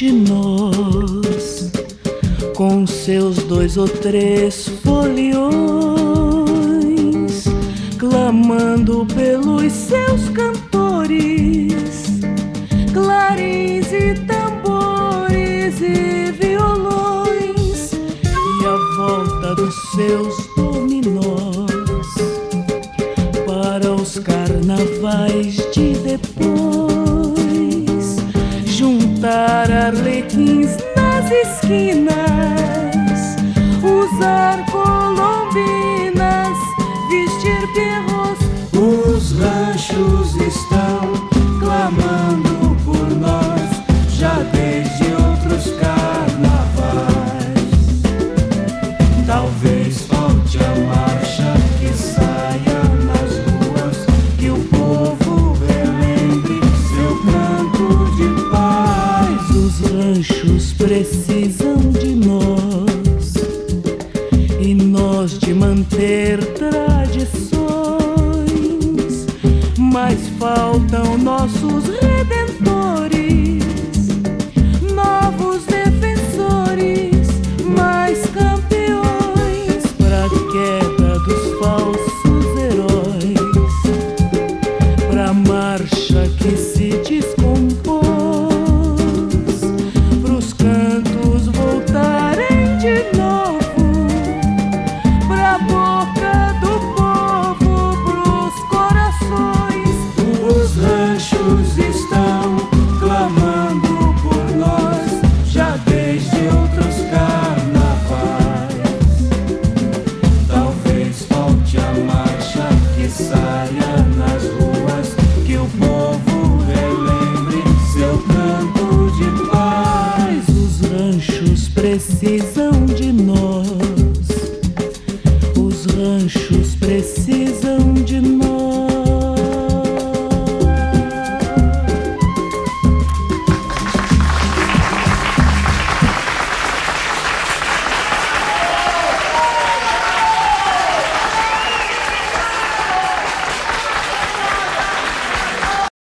de nós, com seus 2 ou 3 foliões, clamando pelos seus cantores, clarins e tambores e violões, e a volta dos seus dominós para os carnavais de depois, juntar arlequins nas esquinas, usar colombinas, vestir pierrots. Os ranchos estão clamando por nós já desde outros carnavais. Talvez falte a marcha que saia nas ruas, que o povo relembre seu canto de paz. Os ranchos precisam de nós e nós de manter tradições, mas faltam nossos redentores, novos defensores, mais campeões pra queda dos falsos heróis, pra marcha que se descompôs, pros cantos voltarem de novo, pra boca do povo, pros corações. Os ranchos estão clamando por nós já desde outros carnavais. Talvez falte a marcha que saia nas ruas, que o povo relembre seu canto de paz. Os ranchos precisam de nós, os ranchos precisam de nós.